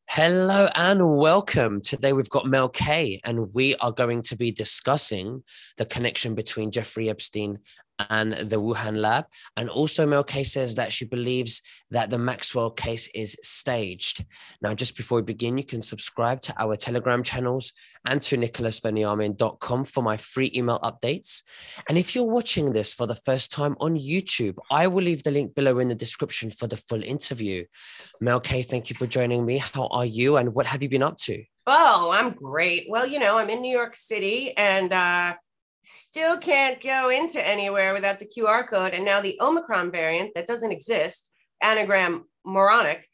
Hello and welcome. Today we've got Mel K, and we are going to be discussing the connection between Jeffrey Epstein and the Wuhan lab. And also, Mel K says that she believes that the Maxwell case is staged. Now, just before we begin, you can subscribe to our Telegram channels and to nicholasveniamin.com for my free email updates. And if you're watching this for the first time on YouTube, I will leave the link below in the description for the full interview. Mel K, thank you for joining me. How are you and what have you been up to? Oh, I'm great. Well, I'm in New York City and still can't go into anywhere without the QR code. And now the Omicron variant that doesn't exist, anagram moronic.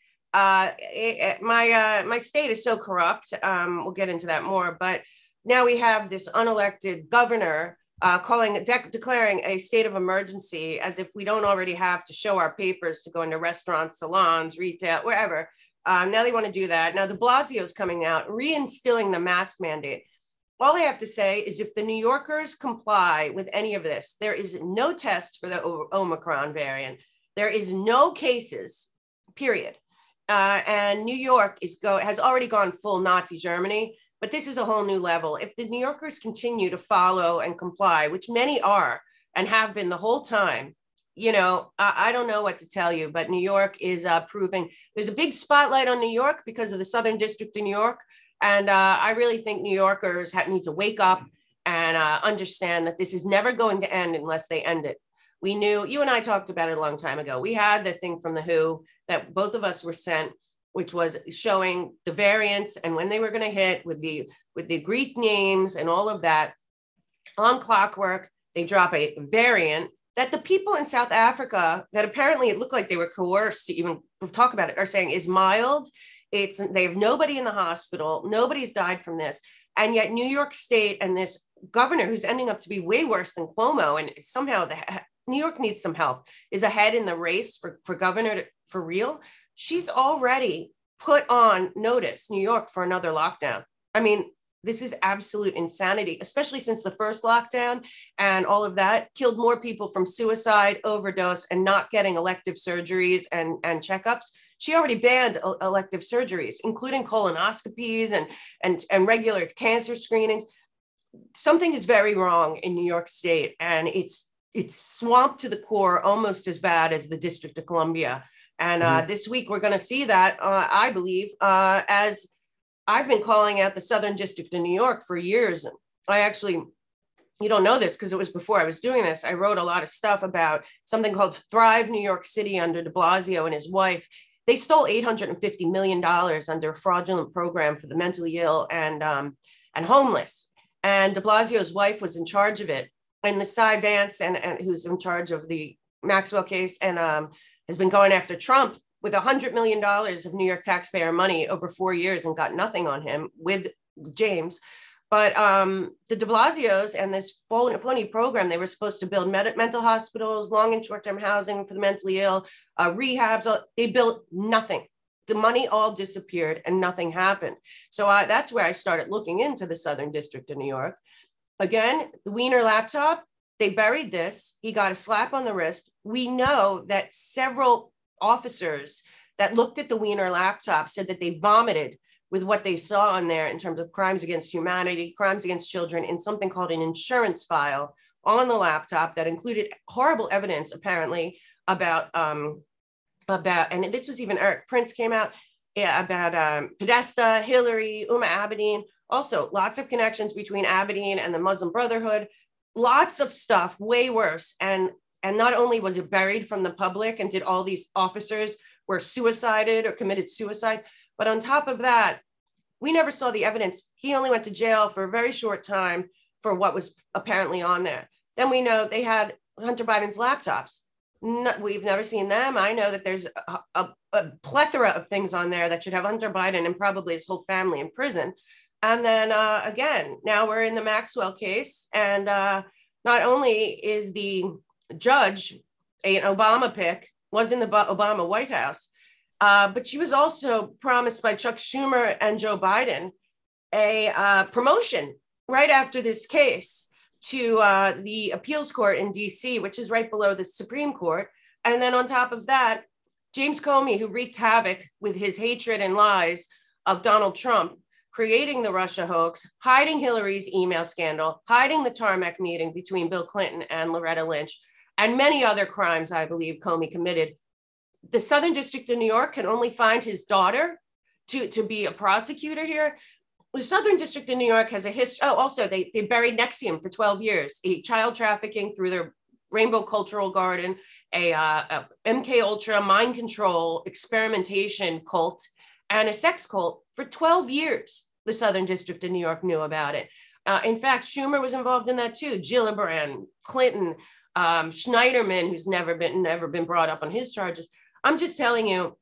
My state is so corrupt. We'll get into that more. But now we have this unelected governor declaring a state of emergency, as if we don't already have to show our papers to go into restaurants, salons, retail, wherever. Now they want to do that. Now de Blasio is coming out, reinstilling the mask mandate. All I have to say is if the New Yorkers comply with any of this, there is no test for the Omicron variant. There is no cases, period. And New York has already gone full Nazi Germany, but this is a whole new level. If the New Yorkers continue to follow and comply, which many are and have been the whole time, I don't know what to tell you, but New York is proving there's a big spotlight on New York because of the Southern District of New York. And I really think New Yorkers need to wake up and understand that this is never going to end unless they end it. We knew, you and I talked about it a long time ago. We had the thing from the WHO that both of us were sent, which was showing the variants and when they were going to hit with the Greek names and all of that. On clockwork, they drop a variant that the people in South Africa that apparently it looked like they were coerced to even talk about it are saying is mild. They have nobody in the hospital. Nobody's died from this. And yet New York State and this governor who's ending up to be way worse than Cuomo, and somehow New York needs some help, is ahead in the race for governor for real. She's already put on notice New York for another lockdown. I mean, this is absolute insanity, especially since the first lockdown and all of that killed more people from suicide, overdose, and not getting elective surgeries and checkups. She already banned elective surgeries, including colonoscopies and regular cancer screenings. Something is very wrong in New York State, and it's swamped to the core, almost as bad as the District of Columbia. And this week we're going to see that, I believe, as I've been calling out the Southern District of New York for years. You don't know this because it was before I was doing this. I wrote a lot of stuff about something called Thrive New York City under de Blasio and his wife. They stole $850 million under a fraudulent program for the mentally ill and homeless. And de Blasio's wife was in charge of it. And the Cy Vance, and who's in charge of the Maxwell case, and has been going after Trump with $100 million of New York taxpayer money over 4 years and got nothing on him with James. But the de Blasios and this phony program, they were supposed to build mental hospitals, long and short-term housing for the mentally ill, rehabs. They built nothing. The money all disappeared and nothing happened. So that's where I started looking into the Southern District of New York. Again, the Wiener laptop, they buried this. He got a slap on the wrist. We know that several officers that looked at the Wiener laptop said that they vomited with what they saw on there in terms of crimes against humanity, crimes against children, in something called an insurance file on the laptop that included horrible evidence, apparently, about, and this was even Eric Prince came out, about Podesta, Hillary, Uma Abedin. Also, lots of connections between Abedin and the Muslim Brotherhood. Lots of stuff, way worse. And not only was it buried from the public and did all these officers were suicided or committed suicide, but on top of that, we never saw the evidence. He only went to jail for a very short time for what was apparently on there. Then we know they had Hunter Biden's laptops. We've never seen them. I know that there's a plethora of things on there that should have Hunter Biden and probably his whole family in prison. And then again, now we're in the Maxwell case. And not only is the judge an Obama pick, was in the Obama White House, but she was also promised by Chuck Schumer and Joe Biden a promotion right after this case to the appeals court in DC, which is right below the Supreme Court. And then on top of that, James Comey, who wreaked havoc with his hatred and lies of Donald Trump creating the Russia hoax, hiding Hillary's email scandal, hiding the tarmac meeting between Bill Clinton and Loretta Lynch, and many other crimes I believe Comey committed. The Southern District of New York can only find his daughter to be a prosecutor here. The Southern District of New York has a history. Oh, also, they buried NXIVM for 12 years, a child trafficking through their Rainbow Cultural Garden, a MK Ultra mind control experimentation cult, and a sex cult for 12 years. The Southern District of New York knew about it. In fact, Schumer was involved in that too. Gillibrand, Clinton, Schneiderman, who's never been brought up on his charges. I'm just telling you,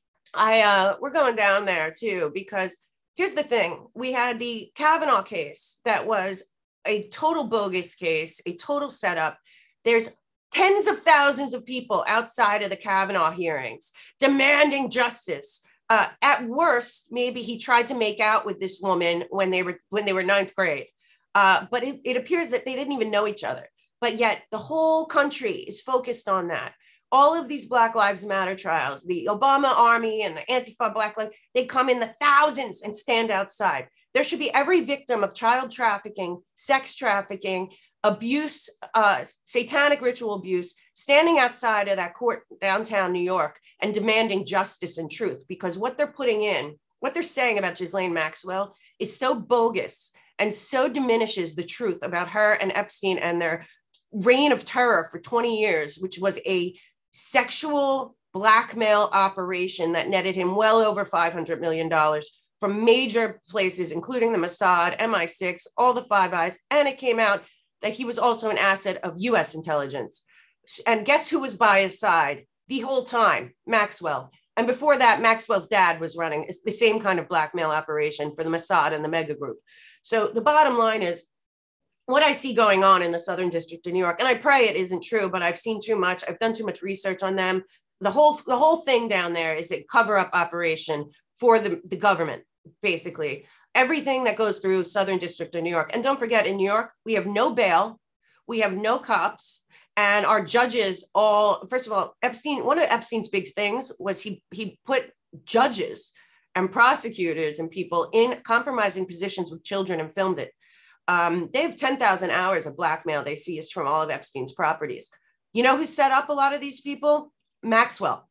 we're going down there too, because here's the thing. We had the Kavanaugh case that was a total bogus case, a total setup. There's tens of thousands of people outside of the Kavanaugh hearings demanding justice. At worst, maybe he tried to make out with this woman when they were ninth grade. But it appears that they didn't even know each other. But yet the whole country is focused on that. All of these Black Lives Matter trials, the Obama Army and the Antifa Black Lives, they come in the thousands and stand outside. There should be every victim of child trafficking, sex trafficking, abuse, satanic ritual abuse, standing outside of that court downtown New York and demanding justice and truth, because what they're putting in, what they're saying about Ghislaine Maxwell is so bogus and so diminishes the truth about her and Epstein and their reign of terror for 20 years, which was a sexual blackmail operation that netted him well over $500 million from major places, including the Mossad, MI6, all the Five Eyes. And it came out that he was also an asset of US intelligence. And guess who was by his side the whole time? Maxwell. And before that, Maxwell's dad was running the same kind of blackmail operation for the Mossad and the Mega Group. So the bottom line is, what I see going on in the Southern District of New York, and I pray it isn't true, but I've seen too much. I've done too much research on them. The whole thing down there is a cover-up operation for the government, basically. Everything that goes through Southern District of New York. And don't forget, in New York, we have no bail, we have no cops, and our judges all, first of all, Epstein, one of Epstein's big things was he put judges and prosecutors and people in compromising positions with children and filmed it. They have 10,000 hours of blackmail they seized from all of Epstein's properties. You know who set up a lot of these people? Maxwell.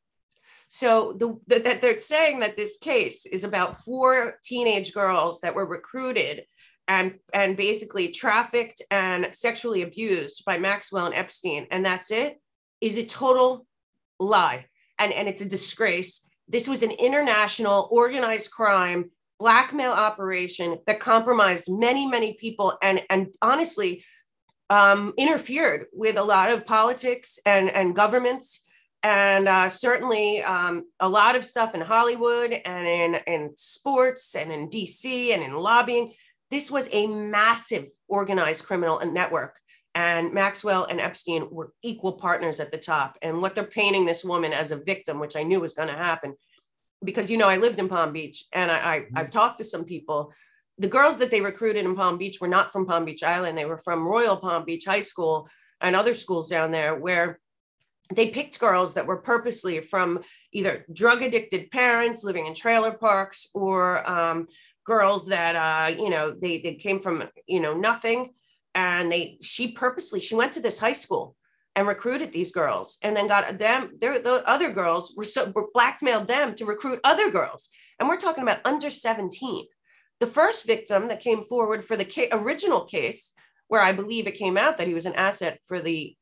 So that they're saying that this case is about 4 teenage girls that were recruited and basically trafficked and sexually abused by Maxwell and Epstein, and that's it, is a total lie. And it's a disgrace. This was an international organized crime blackmail operation that compromised many, many people and honestly interfered with a lot of politics and governments. And certainly a lot of stuff in Hollywood and in sports and in DC and in lobbying. This was a massive organized criminal network. And Maxwell and Epstein were equal partners at the top. And what they're painting this woman as a victim, which I knew was going to happen, because, you know, I lived in Palm Beach and I've talked to some people. The girls that they recruited in Palm Beach were not from Palm Beach Island. They were from Royal Palm Beach High School and other schools down there, where they picked girls that were purposely from either drug addicted parents living in trailer parks or girls that, you know, they came from, you know, nothing. And she went to this high school and recruited these girls and then got them, the other girls were blackmailed them to recruit other girls. And we're talking about under 17. The first victim that came forward for the original case, where I believe it came out that he was an asset for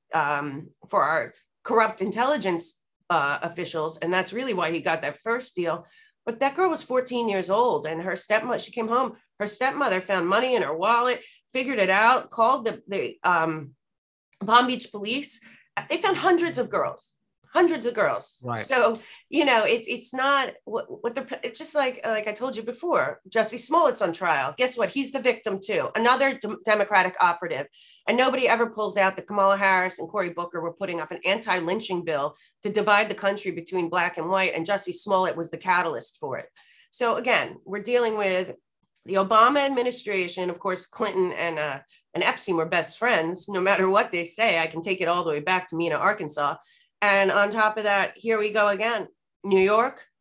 for our corrupt intelligence officials. And that's really why he got that first deal. But that girl was 14 years old and her stepmother, she came home, her stepmother found money in her wallet, figured it out, called the Palm Beach police. They found hundreds of girls. Right. So, you know, it's not what they're, it's just like I told you before, Jussie Smollett's on trial. Guess what? He's the victim too. Another Democratic operative. And nobody ever pulls out that Kamala Harris and Cory Booker were putting up an anti-lynching bill to divide the country between black and white. And Jussie Smollett was the catalyst for it. So again, we're dealing with the Obama administration. Of course, Clinton and Epstein were best friends. No matter what they say, I can take it all the way back to Mena, Arkansas. And on top of that, here we go again. New York,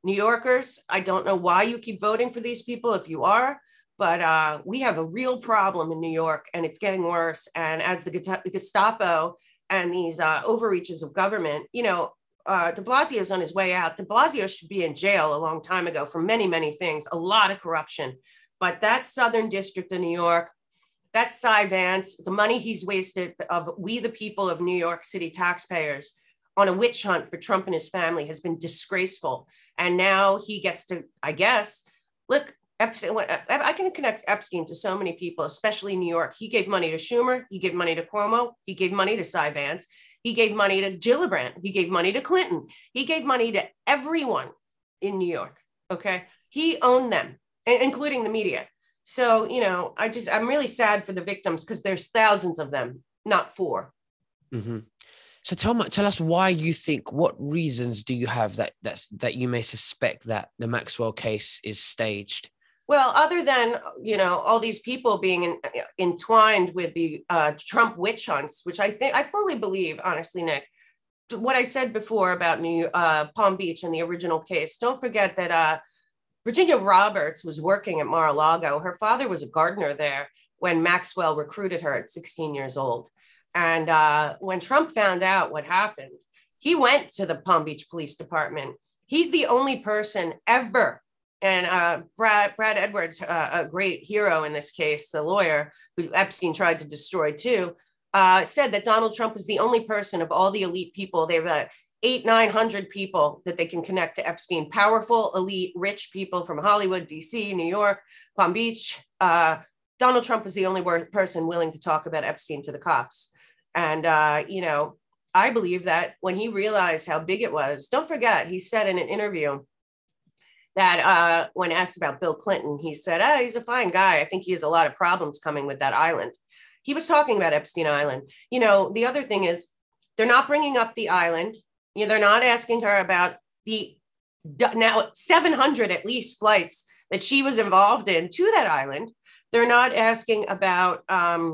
New Yorkers, I don't know why you keep voting for these people if you are, but we have a real problem in New York and it's getting worse. And as the Gestapo and these overreaches of government, de Blasio is on his way out. De Blasio should be in jail a long time ago for many, many things, a lot of corruption. But that Southern District of New York, that Cy Vance, the money he's wasted of we the people of New York City taxpayers on a witch hunt for Trump and his family has been disgraceful. And now he gets to, I guess, look, I can connect Epstein to so many people, especially New York. He gave money to Schumer. He gave money to Cuomo. He gave money to Cy Vance. He gave money to Gillibrand. He gave money to Clinton. He gave money to everyone in New York. Okay. He owned them, including the media. So, I'm really sad for the victims because there's thousands of them, not 4. Mm-hmm. So tell us why you think, what reasons do you have that you may suspect that the Maxwell case is staged? Well, other than, all these people being entwined with the Trump witch hunts, which I fully believe, honestly, Nick, what I said before about Palm Beach and the original case, don't forget that Virginia Roberts was working at Mar-a-Lago. Her father was a gardener there when Maxwell recruited her at 16 years old. And when Trump found out what happened, he went to the Palm Beach Police Department. He's the only person ever. And Brad Edwards, a great hero in this case, the lawyer who Epstein tried to destroy too, said that Donald Trump is the only person of all the elite people. They have 800-900 people that they can connect to Epstein, powerful, elite, rich people from Hollywood, DC, New York, Palm Beach. Donald Trump is the only person willing to talk about Epstein to the cops. And, I believe that when he realized how big it was, don't forget, he said in an interview that when asked about Bill Clinton, he said, he's a fine guy. I think he has a lot of problems coming with that island. He was talking about Epstein Island. The other thing is they're not bringing up the island. They're not asking her about the now 700 at least flights that she was involved in to that island. They're not asking about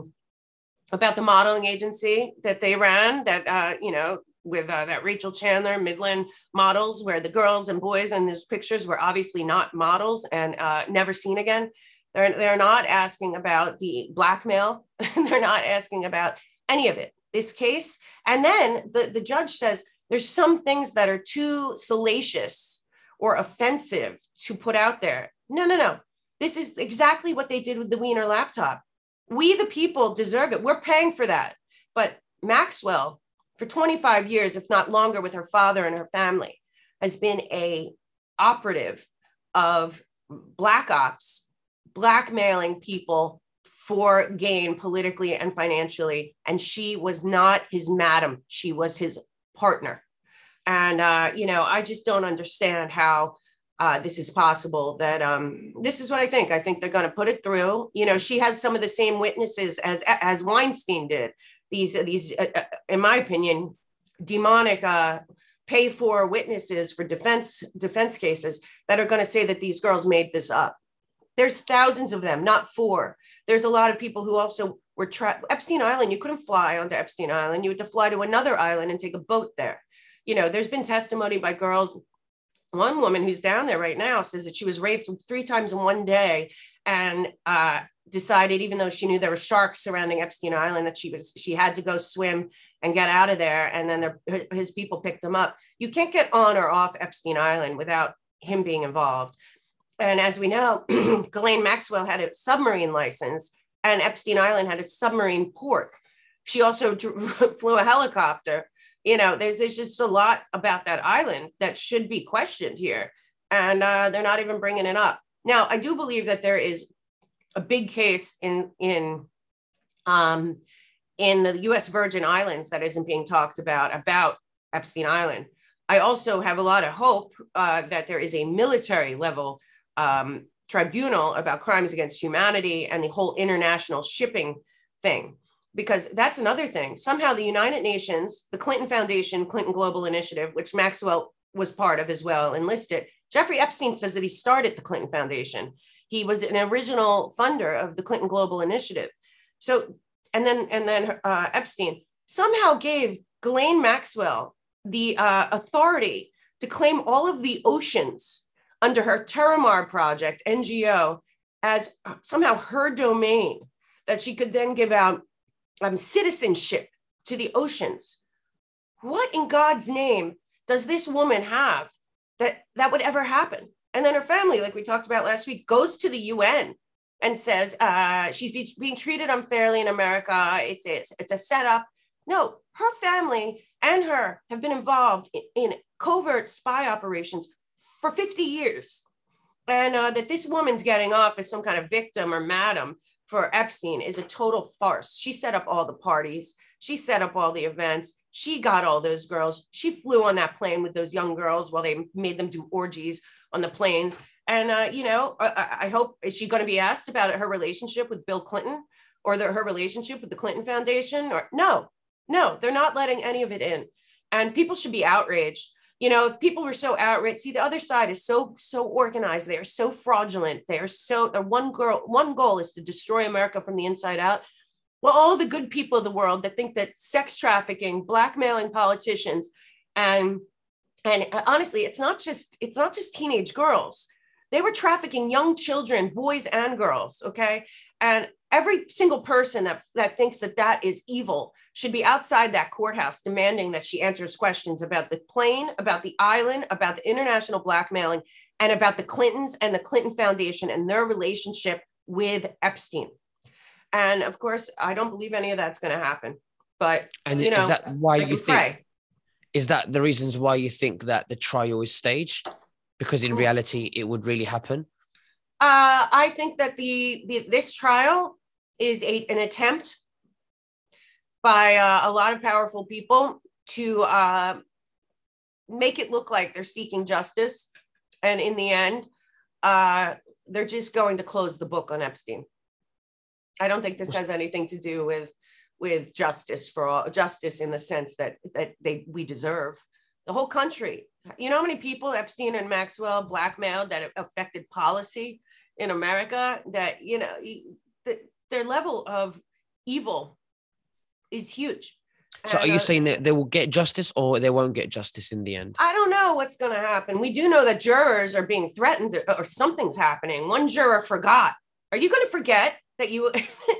the modeling agency that they ran that, with that Rachel Chandler, Midland Models, where the girls and boys in these pictures were obviously not models and never seen again. They're not asking about the blackmail. They're not asking about any of it, this case. And then the judge says, there's some things that are too salacious or offensive to put out there. No. This is exactly what they did with the Wiener laptop. We, the people, deserve it. We're paying for that. But Maxwell, for 25 years, if not longer, with her father and her family, has been a operative of black ops, blackmailing people for gain politically and financially. And she was not his madam. She was his partner. And, I just don't understand how this is possible. That this is what I think. I think they're going to put it through. She has some of the same witnesses as Weinstein did. These, in my opinion, demonic pay for witnesses for defense cases that are going to say that these girls made this up. There's thousands of them, not 4. There's a lot of people who also were trapped. Epstein Island, you couldn't fly onto Epstein Island. You had to fly to another island and take a boat there. There's been testimony by girls. One woman who's down there right now says that she was raped 3 times in one day and decided, even though she knew there were sharks surrounding Epstein Island, that she had to go swim and get out of there. And then his people picked them up. You can't get on or off Epstein Island without him being involved. And as we know, Ghislaine Maxwell had a submarine license and Epstein Island had a submarine port. She also flew a helicopter. There's just a lot about that island that should be questioned here. And they're not even bringing it up. Now, I do believe that there is a big case in the U.S. Virgin Islands that isn't being talked about Epstein Island. I also have a lot of hope that there is a military level tribunal about crimes against humanity and the whole international shipping thing, because that's another thing. Somehow the United Nations, the Clinton Foundation, Clinton Global Initiative, which Maxwell was part of as well, enlisted. Jeffrey Epstein says that he started the Clinton Foundation. He was an original funder of the Clinton Global Initiative. So, and then Epstein somehow gave Ghislaine Maxwell the authority to claim all of the oceans under her Terramar Project, NGO, as somehow her domain, that she could then give out citizenship to the oceans. What in God's name does this woman have that would ever happen? And then her family, like we talked about last week, goes to the UN and says she's being treated unfairly in America. It's a setup. No, her family and her have been involved in covert spy operations for 50 years. And that this woman's getting off as some kind of victim or madam for Epstein is a total farce. She set up all the parties. She set up all the events. She got all those girls. She flew on that plane with those young girls while they made them do orgies on the planes. And, I hope, is she going to be asked about her relationship with Bill Clinton or her relationship with the Clinton Foundation? Or no, they're not letting any of it in. And people should be outraged. If people were so outraged, see, the other side is so organized. They are so fraudulent. Their one goal is to destroy America from the inside out. Well, all the good people of the world that think that sex trafficking, blackmailing politicians, and honestly, it's not just teenage girls. They were trafficking young children, boys and girls. Okay. And every single person that thinks that is evil should be outside that courthouse demanding that she answers questions about the plane, about the island, about the international blackmailing, and about the Clintons and the Clinton Foundation and their relationship with Epstein. And of course, I don't believe any of that's going to happen. But, is that why you think? Is that the reasons why you think that the trial is staged? Because in reality, it would really happen? I think that this trial is an attempt by a lot of powerful people to make it look like they're seeking justice. And in the end, they're just going to close the book on Epstein. I don't think this has anything to do with justice for all, justice in the sense that we deserve. The whole country. You know how many people Epstein and Maxwell blackmailed that affected policy in America? That, their level of evil is huge. So are you saying that they will get justice or they won't get justice in the end? I don't know what's going to happen. We do know that jurors are being threatened or something's happening. One juror forgot. Are you going to forget that you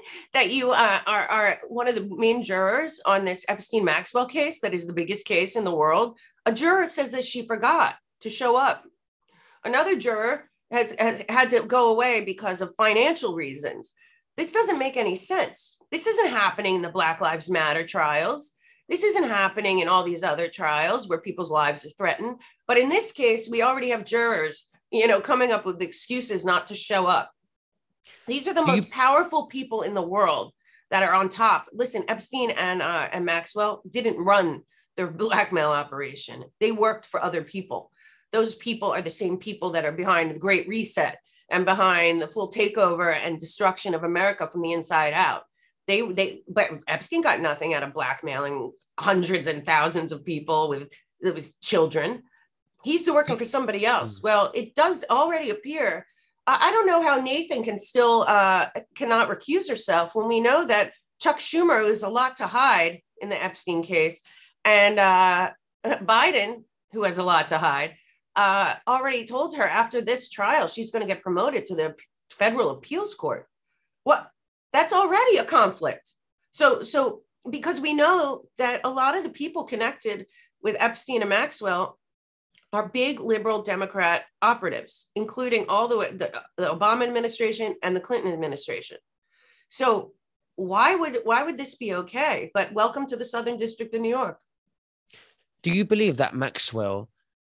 are one of the main jurors on this Epstein Maxwell case that is the biggest case in the world? A juror says that she forgot to show up. Another juror has had to go away because of financial reasons. This doesn't make any sense. This isn't happening in the Black Lives Matter trials. This isn't happening in all these other trials where people's lives are threatened. But in this case, we already have jurors, coming up with excuses not to show up. These are the most powerful people in the world that are on top. Listen, Epstein and Maxwell didn't run their blackmail operation. They worked for other people. Those people are the same people that are behind the Great Reset and behind the full takeover and destruction of America from the inside out. But Epstein got nothing out of blackmailing hundreds and thousands of people with children. He's working for somebody else. Well, it does already appear. I don't know how Nathan can still cannot recuse herself when we know that Chuck Schumer is a lot to hide in the Epstein case, and Biden, who has a lot to hide, already told her after this trial she's going to get promoted to the federal appeals court. What? That's already a conflict. So because we know that a lot of the people connected with Epstein and Maxwell are big liberal Democrat operatives, including all the Obama administration and the Clinton administration. So why would this be okay? But welcome to the Southern District of New York. Do you believe that Maxwell,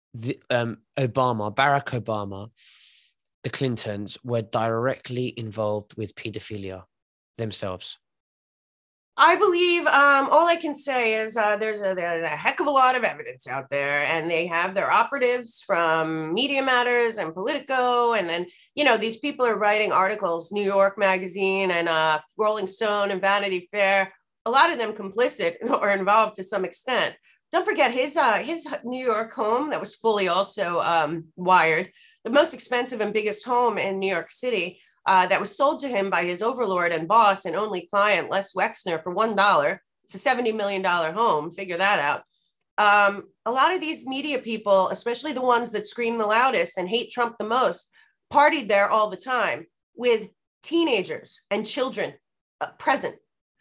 Barack Obama, the Clintons were directly involved with pedophilia themselves? I believe all I can say is there's a heck of a lot of evidence out there, and they have their operatives from Media Matters and Politico. And then, these people are writing articles, New York Magazine and Rolling Stone and Vanity Fair, a lot of them complicit or involved to some extent. Don't forget his New York home that was fully also wired, the most expensive and biggest home in New York City, that was sold to him by his overlord and boss and only client, Les Wexner, for $1. It's a $70 million home. Figure that out. A a lot of these media people, especially the ones that scream the loudest and hate Trump the most, partied there all the time with teenagers and children present.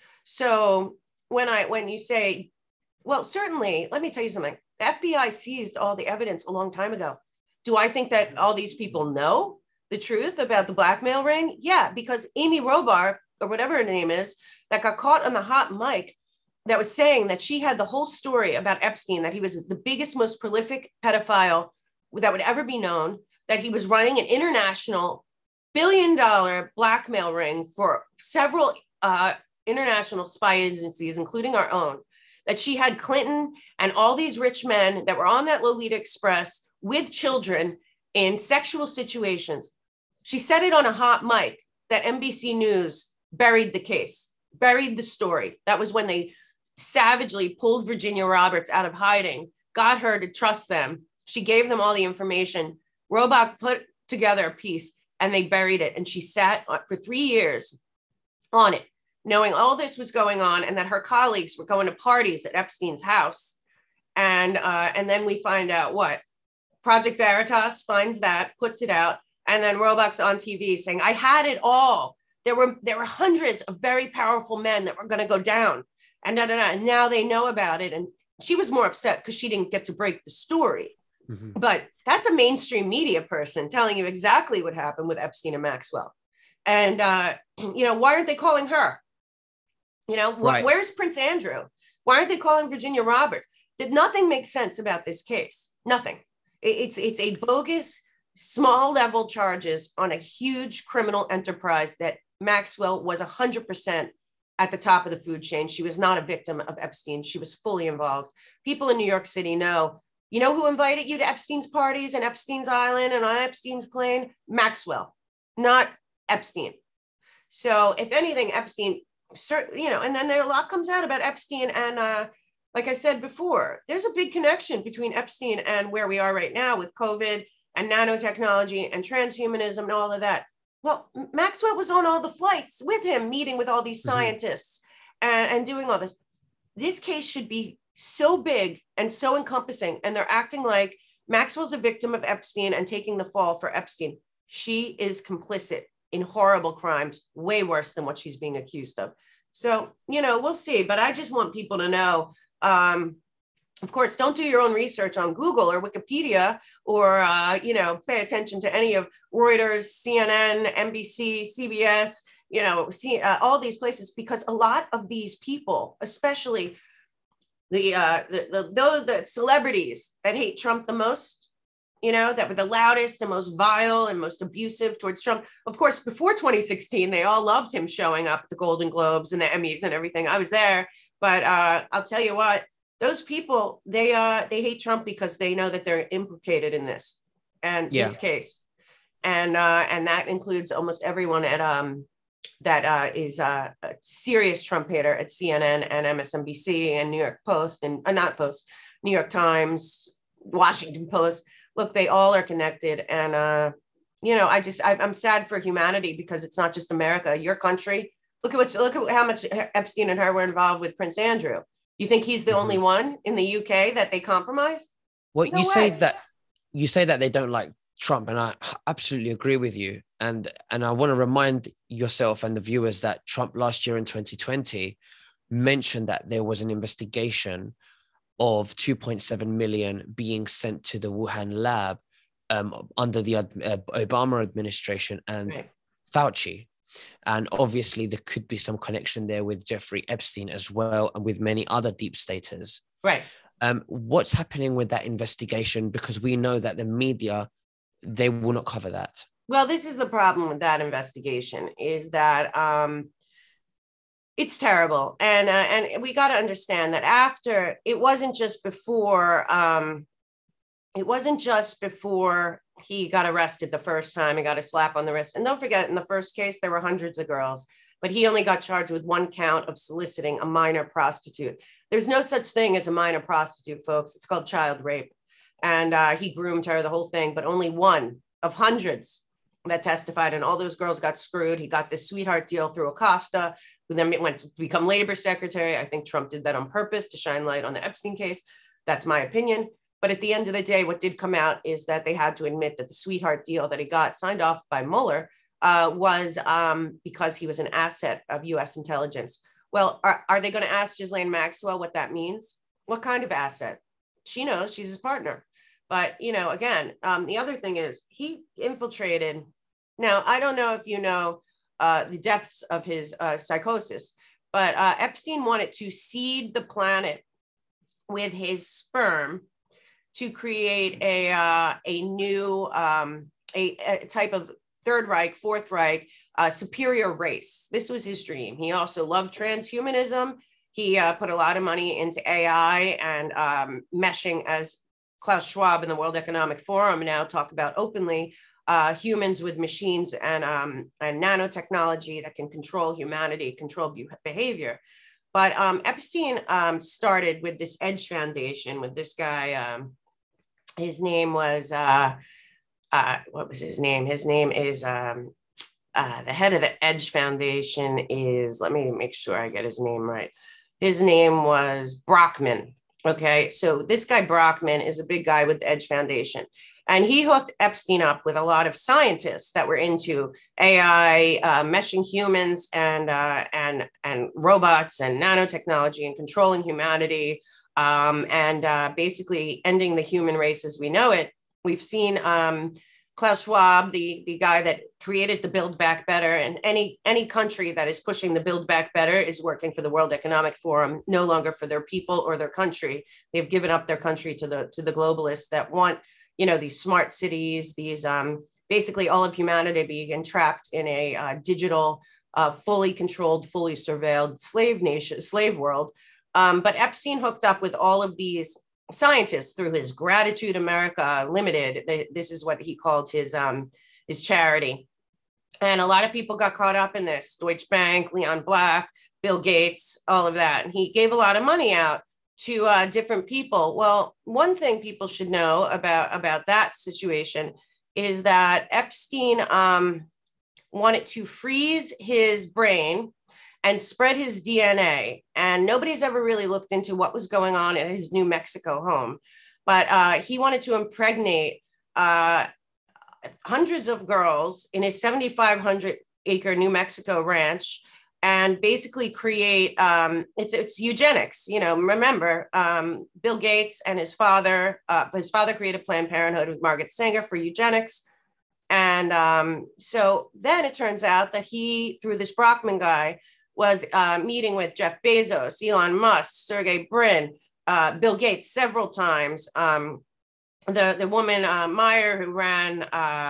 So when you say, well, certainly, let me tell you something. The FBI seized all the evidence a long time ago. Do I think that all these people know the truth about the blackmail ring? Yeah, because Amy Robach, or whatever her name is, that got caught on the hot mic that was saying that she had the whole story about Epstein, that he was the biggest, most prolific pedophile that would ever be known, that he was running an international billion-dollar blackmail ring for several international spy agencies, including our own, that she had Clinton and all these rich men that were on that Lolita Express with children in sexual situations. She said it on a hot mic that NBC News buried the case, buried the story. That was when they savagely pulled Virginia Roberts out of hiding, got her to trust them. She gave them all the information. Robach put together a piece and they buried it. And she sat for 3 years on it, knowing all this was going on and that her colleagues were going to parties at Epstein's house. And then we find out what? Project Veritas finds that, puts it out, and then Robach's on TV saying, I had it all. There were hundreds of very powerful men that were going to go down. And now they know about it. And she was more upset because she didn't get to break the story. Mm-hmm. But that's a mainstream media person telling you exactly what happened with Epstein and Maxwell. And, why aren't they calling her? Right. Where's Prince Andrew? Why aren't they calling Virginia Roberts? Did nothing make sense about this case? Nothing. It's a bogus, small level charges on a huge criminal enterprise that Maxwell was 100% at the top of the food chain. She was not a victim of Epstein. She was fully involved. People in New York City know, who invited you to Epstein's parties and Epstein's Island and on Epstein's plane? Maxwell, not Epstein. So if anything, Epstein, and then a lot comes out about Epstein. And like I said before, there's a big connection between Epstein and where we are right now with COVID and nanotechnology and transhumanism and all of that. Well, Maxwell was on all the flights with him, meeting with all these scientists and doing all this. This case should be so big and so encompassing. And they're acting like Maxwell's a victim of Epstein and taking the fall for Epstein. She is complicit in horrible crimes, way worse than what she's being accused of. So, we'll see. But I just want people to know, of course, don't do your own research on Google or Wikipedia or, pay attention to any of Reuters, CNN, NBC, CBS, all these places, because a lot of these people, especially the celebrities that hate Trump the most, that were the loudest and most vile and most abusive towards Trump. Of course, before 2016, they all loved him showing up at the Golden Globes and the Emmys and everything. I was there, but I'll tell you what, those people, they hate Trump because they know that they're implicated in this and this case. And that includes almost everyone at that is a serious Trump hater at CNN and MSNBC and New York Post and New York Times, Washington Post. Look, they all are connected. And, I'm sad for humanity because it's not just America, your country. Look at how much Epstein and her were involved with Prince Andrew. You think he's the only one in the UK that they compromised? Well, you say that they don't like Trump, and I absolutely agree with you. And I want to remind yourself and the viewers that Trump last year in 2020 mentioned that there was an investigation of 2.7 million being sent to the Wuhan lab under the Obama administration and Fauci. And obviously there could be some connection there with Jeffrey Epstein as well, and with many other deep staters. Right. What's happening with that investigation? Because we know that the media, they will not cover that. Well, this is the problem with that investigation, is that it's terrible. And we got to understand that after, it wasn't just before he got arrested the first time and got a slap on the wrist. And don't forget, in the first case, there were hundreds of girls, but he only got charged with one count of soliciting a minor prostitute. There's no such thing as a minor prostitute, folks. It's called child rape. And he groomed her, the whole thing, but only one of hundreds that testified. And all those girls got screwed. He got this sweetheart deal through Acosta, who then went to become labor secretary. I think Trump did that on purpose to shine light on the Epstein case. That's my opinion. But at the end of the day, what did come out is that they had to admit that the sweetheart deal that he got signed off by Mueller was because he was an asset of US intelligence. Well, are they going to ask Ghislaine Maxwell what that means? What kind of asset? She knows, she's his partner. But, again, the other thing is he infiltrated. Now, I don't know if you know the depths of his psychosis, but Epstein wanted to seed the planet with his sperm to create a new a type of Third Reich, Fourth Reich, superior race. This was his dream. He also loved transhumanism. He put a lot of money into AI and meshing, as Klaus Schwab and the World Economic Forum now talk about openly, humans with machines and nanotechnology that can control humanity, control behavior. But Epstein started with this Edge Foundation with this guy. His name was, what was his name? His name is, the head of the Edge Foundation is, let me make sure I get his name right. His name was Brockman. Okay, so this guy Brockman is a big guy with the Edge Foundation. And he hooked Epstein up with a lot of scientists that were into AI, meshing humans and robots and nanotechnology and controlling humanity, and basically ending the human race as we know it. We've seen Klaus Schwab, the guy that created the Build Back Better, and any country that is pushing the Build Back Better is working for the World Economic Forum, no longer for their people or their country. They've given up their country to the globalists that want, these smart cities, these basically all of humanity being entrapped in a digital, fully controlled, fully surveilled slave world. But Epstein hooked up with all of these scientists through his Gratitude America Limited. This is what he called his charity. And a lot of people got caught up in this. Deutsche Bank, Leon Black, Bill Gates, all of that. And he gave a lot of money out to different people. Well, one thing people should know about that situation is that Epstein wanted to freeze his brain and spread his DNA. And nobody's ever really looked into what was going on at his New Mexico home. But he wanted to impregnate hundreds of girls in his 7,500 acre New Mexico ranch and basically create, it's eugenics. Remember, Bill Gates and his father created Planned Parenthood with Margaret Sanger for eugenics. And so then it turns out that he, through this Brockman guy, was meeting with Jeff Bezos, Elon Musk, Sergey Brin, Bill Gates several times. The woman, Meyer, who ran,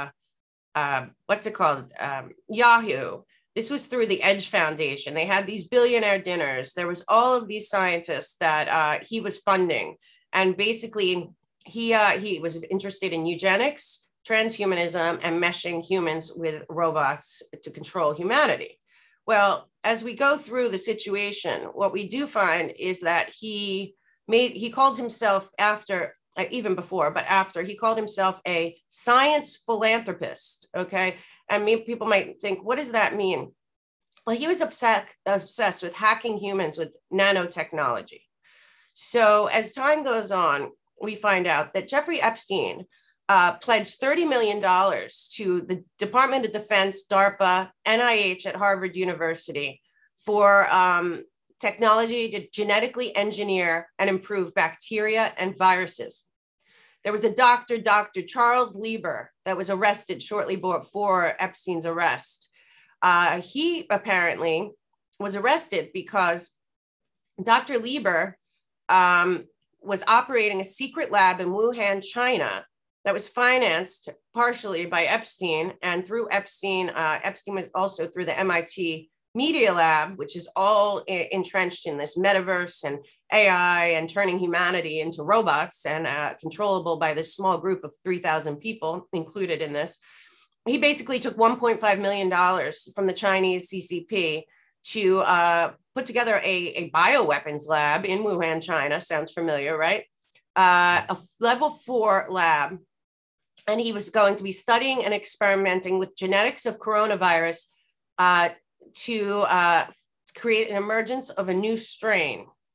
Yahoo. This was through the Edge Foundation. They had these billionaire dinners. There was all of these scientists that he was funding. And basically, he was interested in eugenics, transhumanism, and meshing humans with robots to control humanity. Well, as we go through the situation, what we do find is that he called himself after, even before, but after, he called himself a science philanthropist, okay? I mean, people might think, what does that mean? Well, he was obsessed with hacking humans with nanotechnology. So as time goes on, we find out that Jeffrey Epstein pledged $30 million to the Department of Defense, DARPA, NIH at Harvard University for technology to genetically engineer and improve bacteria and viruses. There was a Dr. Charles Lieber that was arrested shortly before Epstein's arrest. He apparently was arrested because Dr. Lieber was operating a secret lab in Wuhan, China, that was financed partially by Epstein, and through Epstein, Epstein was also through the MIT Media Lab, which is all entrenched in this metaverse and AI and turning humanity into robots and controllable by this small group of 3,000 people included in this. He basically took $1.5 million from the Chinese CCP to put together a bioweapons lab in Wuhan, China. Sounds familiar, right? A level 4 lab. And he was going to be studying and experimenting with genetics of coronavirus to create an emergence of a new strain.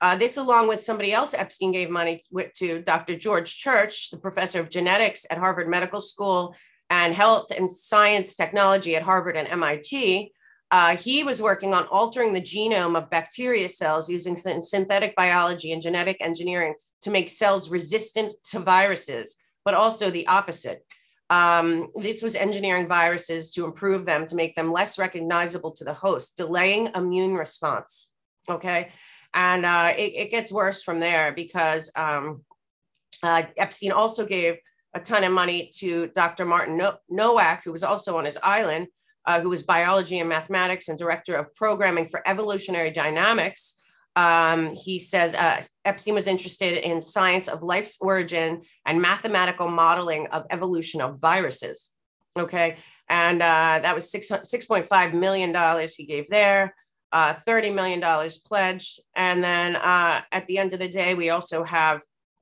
This, along with somebody else Epstein gave money to, Dr. George Church, the professor of genetics at Harvard Medical School and health and science technology at Harvard and MIT. He was working on altering the genome of bacteria cells using synthetic biology and genetic engineering to make cells resistant to viruses, but also the opposite. This was engineering viruses to improve them, to make them less recognizable to the host, delaying immune response. Okay. And it gets worse from there because Epstein also gave a ton of money to Dr. Martin Nowak, who was also on his island, who was biology and mathematics and director of programming for evolutionary dynamics. He says Epstein was interested in science of life's origin and mathematical modeling of evolution of viruses. Okay. And that was $6.5 million he gave there, $30 million pledged. And then at the end of the day, we also have,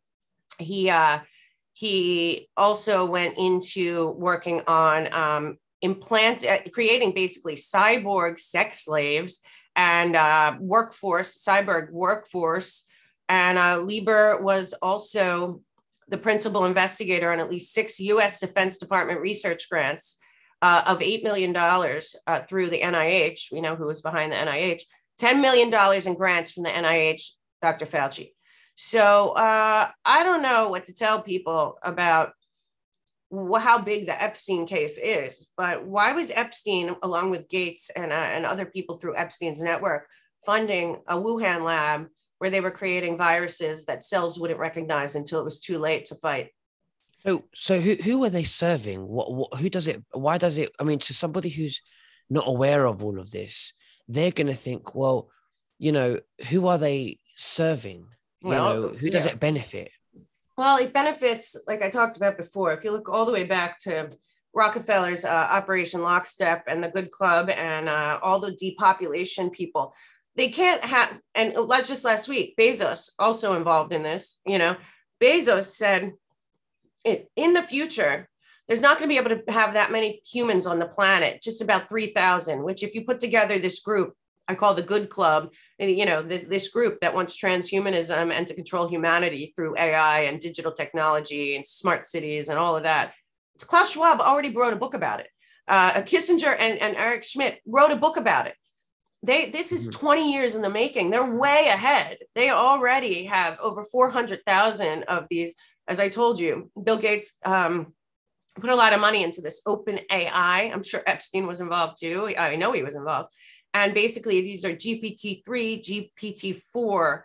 he also went into working on creating basically cyborg sex slaves and cyborg workforce. And Lieber was also the principal investigator on at least 6 U.S. Defense Department research grants of $8 million through the NIH. We know who was behind the NIH. $10 million in grants from the NIH, Dr. Fauci. So I don't know what to tell people about how big the Epstein case is, but why was Epstein, along with Gates and other people through Epstein's network, funding a Wuhan lab where they were creating viruses that cells wouldn't recognize until it was too late to fight? So who were they serving? Who does it? Why does it? I mean, to somebody who's not aware of all of this, they're going to think, well, who are they serving? Who does it benefit? Well, it benefits, like I talked about before, if you look all the way back to Rockefeller's Operation Lockstep and the Good Club and all the depopulation people, they can't have, and just last week, Bezos also involved in this, Bezos said in the future, there's not going to be able to have that many humans on the planet, just about 3,000, which if you put together this group, I call the Good Club, this group that wants transhumanism and to control humanity through AI and digital technology and smart cities and all of that. Klaus Schwab already wrote a book about it. Kissinger and Eric Schmidt wrote a book about it. This is 20 years in the making. They're way ahead. They already have over 400,000 of these. As I told you, Bill Gates put a lot of money into this open AI. I'm sure Epstein was involved too. I know he was involved. And basically, these are GPT-3, GPT-4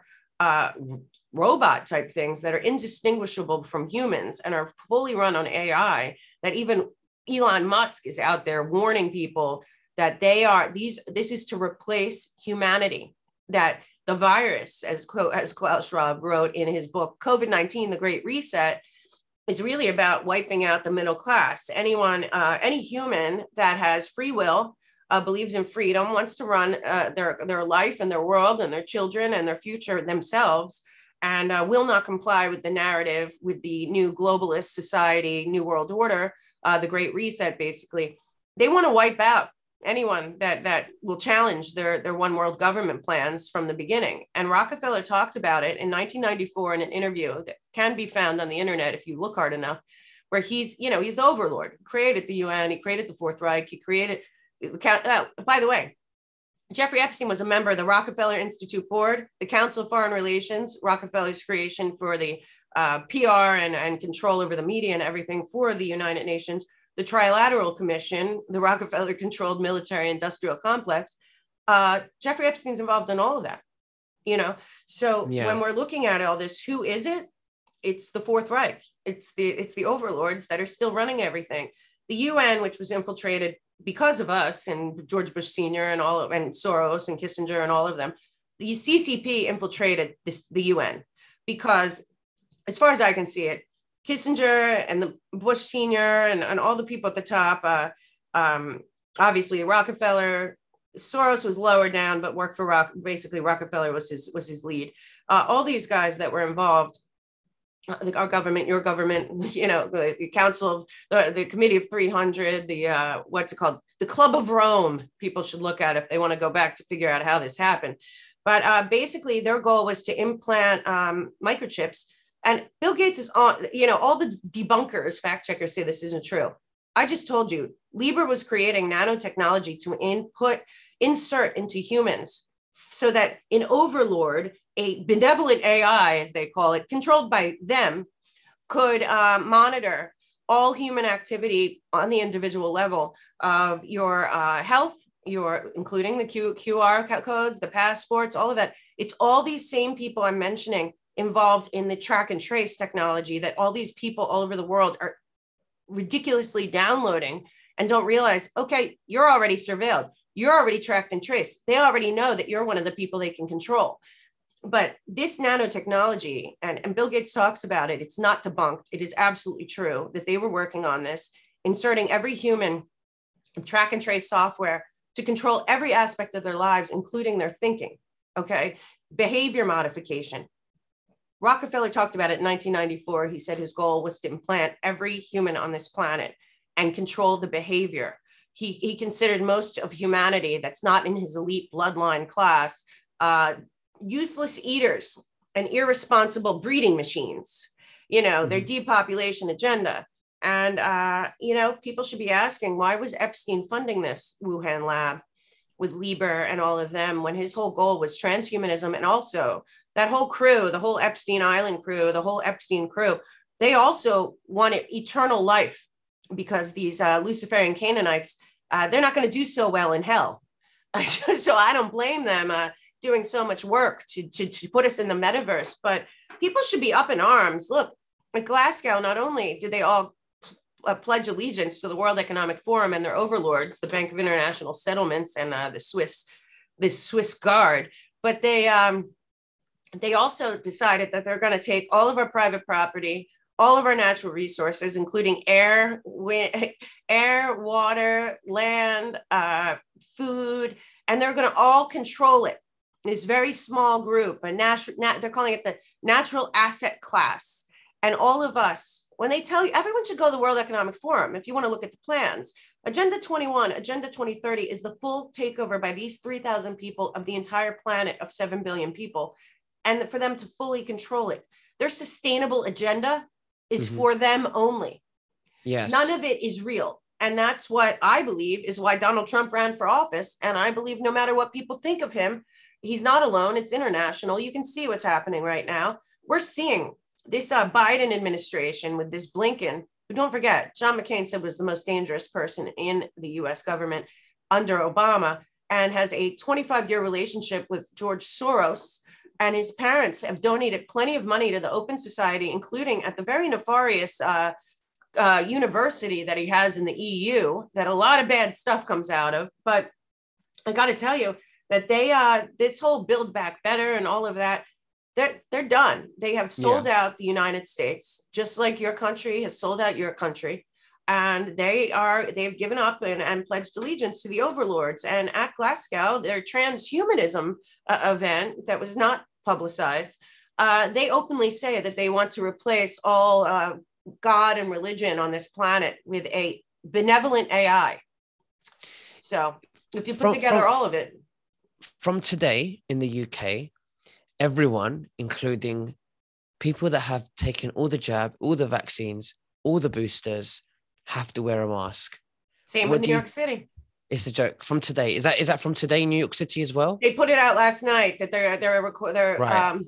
robot type things that are indistinguishable from humans and are fully run on AI, that even Elon Musk is out there warning people that this is to replace humanity, that the virus, as Klaus Schwab wrote in his book, COVID-19, The Great Reset, is really about wiping out the middle class. Any human that has free will, believes in freedom, wants to run their life and their world and their children and their future themselves, and will not comply with the narrative, with the new globalist society, new world order, the Great Reset, basically. They want to wipe out anyone that will challenge their one world government plans from the beginning. And Rockefeller talked about it in 1994 in an interview that can be found on the internet if you look hard enough, where he's the overlord, created the UN, he created the Fourth Reich, he created. By the way, Jeffrey Epstein was a member of the Rockefeller Institute Board, the Council of Foreign Relations, Rockefeller's creation for the PR and control over the media and everything for the United Nations, the Trilateral Commission, the Rockefeller-controlled military-industrial complex. Jeffrey Epstein's involved in all of that, So when we're looking at all this, who is it? It's the Fourth Reich. It's the overlords that are still running everything. The UN, which was infiltrated because of us and George Bush Sr. and Soros and Kissinger and all of them, the CCP infiltrated the UN because, as far as I can see it, Kissinger and the Bush Sr. and all the people at the top, obviously Rockefeller, Soros was lower down, but worked for basically Rockefeller was his lead. All these guys that were involved, our government, your government, the Council of the Committee of 300, what's it called? The Club of Rome, people should look at if they want to go back to figure out how this happened. But basically, their goal was to implant microchips. And Bill Gates is on, all the debunkers, fact checkers say this isn't true. I just told you, Lieber was creating nanotechnology to insert into humans so that an overlord, a benevolent AI, as they call it, controlled by them, could monitor all human activity on the individual level of your health, including the QR codes, the passports, all of that. It's all these same people I'm mentioning involved in the track and trace technology that all these people all over the world are ridiculously downloading and don't realize, okay, you're already surveilled. You're already tracked and traced. They already know that you're one of the people they can control. But this nanotechnology, and Bill Gates talks about it, it's not debunked. It is absolutely true that they were working on this, inserting every human track and trace software to control every aspect of their lives, including their thinking, okay? Behavior modification. Rockefeller talked about it in 1994. He said his goal was to implant every human on this planet and control the behavior. He considered most of humanity that's not in his elite bloodline class useless eaters and irresponsible breeding machines, their depopulation agenda. And, people should be asking, why was Epstein funding this Wuhan lab with Lieber and all of them when his whole goal was transhumanism? And also that whole crew, the whole Epstein Island crew, the whole Epstein crew, they also wanted eternal life because these Luciferian Canaanites, they're not going to do so well in hell. So I don't blame them doing so much work to put us in the metaverse, but people should be up in arms. Look, at Glasgow, not only did they all pledge allegiance to the World Economic Forum and their overlords, the Bank of International Settlements and the Swiss Guard, but they also decided that they're going to take all of our private property, all of our natural resources, including air, water, land, food, and they're going to all control it. This very small group, they're calling it the natural asset class. And all of us, when they tell you, everyone should go to the World Economic Forum if you want to look at the plans. Agenda 21, Agenda 2030 is the full takeover by these 3,000 people of the entire planet of 7 billion people, and for them to fully control it. Their sustainable agenda is for them only. Yes. None of it is real. And that's what I believe is why Donald Trump ran for office. And I believe no matter what people think of him, he's not alone. It's international. You can see what's happening right now. We're seeing this Biden administration with this Blinken, who, don't forget, John McCain said was the most dangerous person in the US government under Obama, and has a 25-year relationship with George Soros. And his parents have donated plenty of money to the Open Society, including at the very nefarious university that he has in the EU, that a lot of bad stuff comes out of. But I got to tell you that this whole Build Back Better and all of that, they're done. They have sold out the United States, just like your country has sold out your country. And they've given up and pledged allegiance to the overlords. And at Glasgow, their transhumanism event that was not publicized, they openly say that they want to replace all God and religion on this planet with a benevolent AI. So if you put together all of it. From today in the UK, everyone, including people that have taken all the jab, all the vaccines, all the boosters, have to wear a mask. Same with New York City. It's a joke. From today, is that from today in New York City as well? They put it out last night that they're right.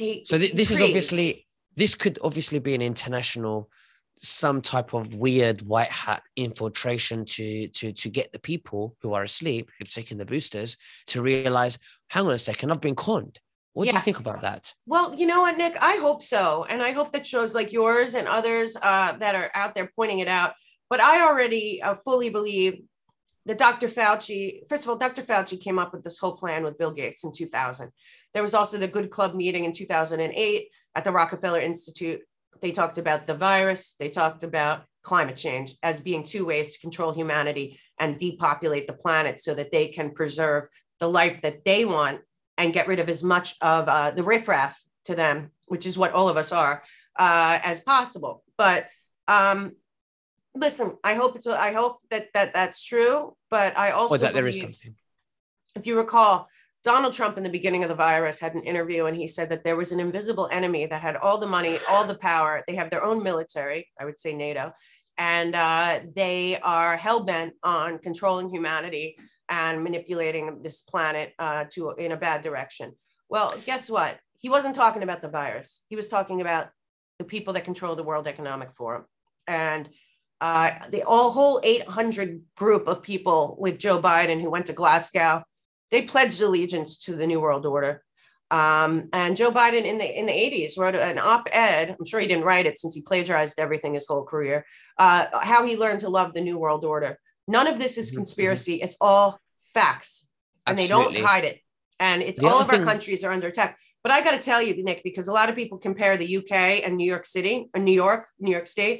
This could obviously be an international, some type of weird white hat infiltration to get the people who are asleep, who've taken the boosters, to realize, hang on a second, I've been conned. What do you think about that? Well, you know what, Nick, I hope so. And I hope that shows like yours and others that are out there pointing it out. But I already fully believe that Dr. Fauci, first of all, Dr. Fauci came up with this whole plan with Bill Gates in 2000. There was also the Good Club meeting in 2008 at the Rockefeller Institute. They talked about the virus. They talked about climate change as being two ways to control humanity and depopulate the planet so that they can preserve the life that they want and get rid of as much of the riffraff to them, which is what all of us are, as possible. But listen, I hope that's true. But I also that there is something. If you recall, Donald Trump in the beginning of the virus had an interview, and he said that there was an invisible enemy that had all the money, all the power. They have their own military, I would say NATO, and they are hell-bent on controlling humanity and manipulating this planet in a bad direction. Well, guess what? He wasn't talking about the virus. He was talking about the people that control the World Economic Forum. And the whole 800 group of people with Joe Biden who went to Glasgow, they pledged allegiance to the New World Order. And Joe Biden in the 80s wrote an op-ed. I'm sure he didn't write it since he plagiarized everything his whole career, how he learned to love the New World Order. None of this is conspiracy. It's all facts. And Absolutely. They don't hide it. And it's all of our countries are under attack. But I got to tell you, Nick, because a lot of people compare the UK and New York City and New York State.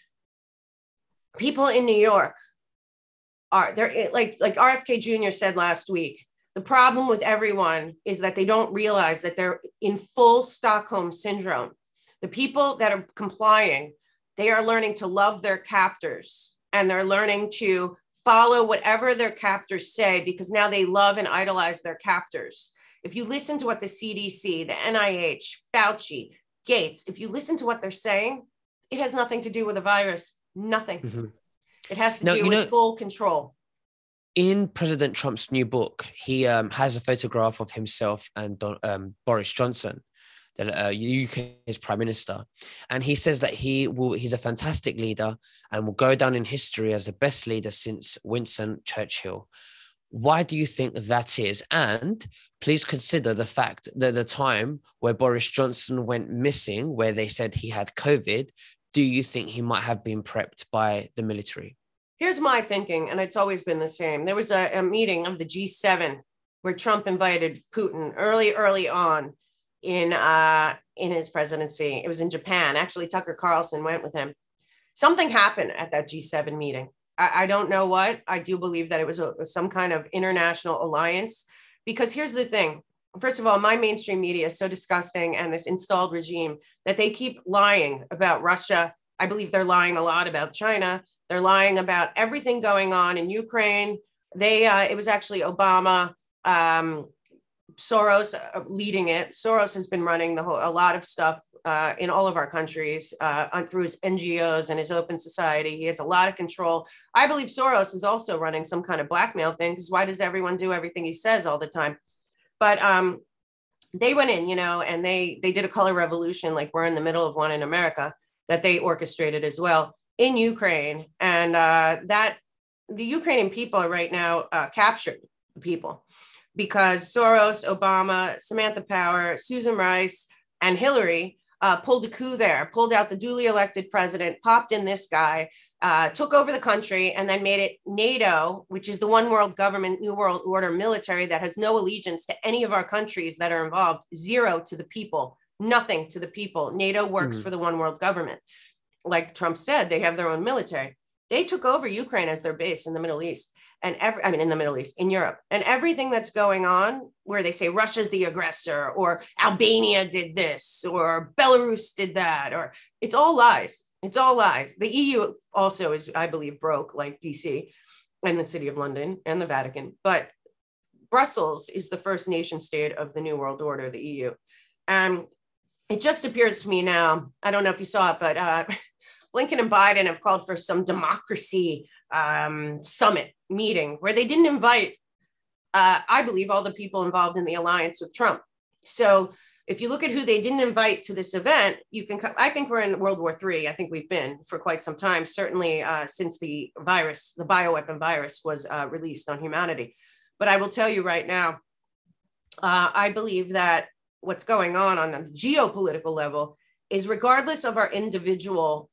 People in New York they're like RFK Jr. said last week. The problem with everyone is that they don't realize that they're in full Stockholm syndrome. The people that are complying, they are learning to love their captors, and they're learning to follow whatever their captors say because now they love and idolize their captors. If you listen to what the CDC, the NIH, Fauci, Gates, if you listen to what they're saying, it has nothing to do with the virus. Nothing. Mm-hmm. It has to do with full control. In President Trump's new book, he has a photograph of himself and Boris Johnson, the UK's prime minister. And he says that he's a fantastic leader and will go down in history as the best leader since Winston Churchill. Why do you think that is? And please consider the fact that the time where Boris Johnson went missing, where they said he had COVID, do you think he might have been prepped by the military? Here's my thinking, and it's always been the same. There was a meeting of the G7 where Trump invited Putin early on in his presidency. It was in Japan. Actually, Tucker Carlson went with him. Something happened at that G7 meeting. I don't know what. I do believe that it was some kind of international alliance, because here's the thing. First of all, my mainstream media is so disgusting, and this installed regime that they keep lying about Russia. I believe they're lying a lot about China. They're lying about everything going on in Ukraine. It was actually Obama, Soros leading it. Soros has been running a lot of stuff in all of our countries through his NGOs and his open society. He has a lot of control. I believe Soros is also running some kind of blackmail thing, because why does everyone do everything he says all the time? But they went in, and they did a color revolution, like we're in the middle of one in America, that they orchestrated as well in Ukraine. And that the Ukrainian people are right now captured people, because Soros, Obama, Samantha Power, Susan Rice, and Hillary pulled a coup there, pulled out the duly elected president, popped in this guy, took over the country, and then made it NATO, which is the one world government, New World Order military that has no allegiance to any of our countries that are involved. Zero to the people, nothing to the people. NATO works for the one world government. Like Trump said, they have their own military. They took over Ukraine as their base in the Middle East. In Europe, and everything that's going on where they say Russia's the aggressor, or Albania did this, or Belarus did that, or it's all lies. It's all lies. The EU also is, I believe, broke, like DC and the City of London and the Vatican. But Brussels is the first nation state of the New World Order, the EU. And it just appears to me now, I don't know if you saw it, but Blinken and Biden have called for some democracy summit meeting where they didn't invite, I believe, all the people involved in the alliance with Trump. So if you look at who they didn't invite to this event, I think we're in World War III. I think we've been for quite some time, certainly since the bioweapon virus was released on humanity. But I will tell you right now, I believe that what's going on the geopolitical level is, regardless of our individual